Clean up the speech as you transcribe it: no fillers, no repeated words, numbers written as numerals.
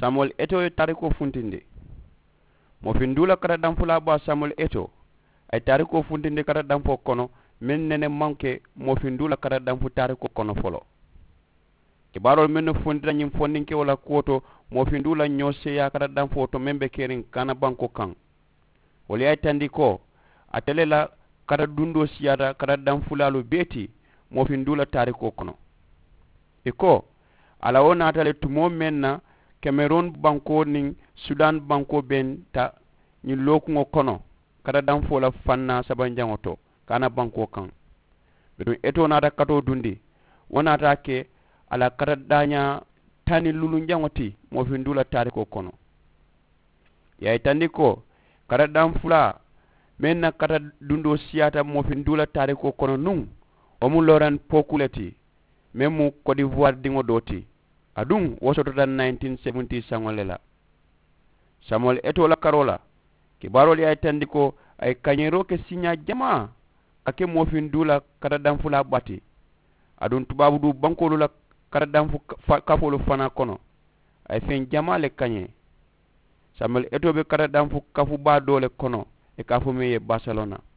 Samuel Eto'o tariko funtinde mo findula kata danfula ba Samuel Eto'o ay tariko funtinde kata danfo kono men nene manke mo findula kata danfu tariko kono folo kibarol men fundira nyim fondinke wala koto mo findula nyose ya kata danfo to membe kerin kana banko kan wali ay tandiko atelela kata dundo siyada kata danfulalu beti mo findula tariko kono iko ala wona atale tumo menna Cameroon banko ning Sudan banko ben ta ni lokungo kono kada danfo la fanna sabanjango to kana banko kan bedo eto na kato dundi wona ta ke ala kada danya tani lulu jangoti mo findula tariko kono ya itandiko kada danfula menna kada dundo siata mo findula tariko kono nun o mu loran pokuleti memu Côte d'Ivoire dingo doti adung wosoto tan 1970 sangolela Samuel Eto'o la karola kibarol ya tandiko ay kanyero ke sinya jama ake mo findula kada danfula bati adun tubabu du bankolu la kada danfu kafolu fana kono ay fen jama le kanye Samuel Eto'o be kada danfu kafu ba dole kono e kafu meye Barcelona